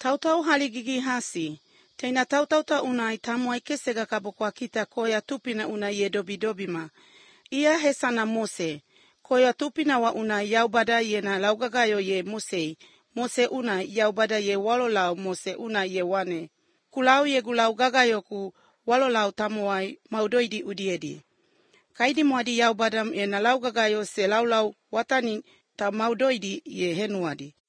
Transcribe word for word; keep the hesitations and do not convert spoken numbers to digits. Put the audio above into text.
Tautau haligigi hasi. Teina tautau ta unai tamuai kesega kabukwa kita koya tupina una ye dobi dobi ma. Ia hesana Mose. Koya tupina wa una yaubada ye na laugagayo ye Mose. Mose una yaubada ye walolau Mose una ye wane. Kulau ye gulau gagayo ku walolau tamuai maudoidi udiedi. Kaidi mwadi yaubadam ye na laugagayo se laulau watani ta maudoidi ye henuadi.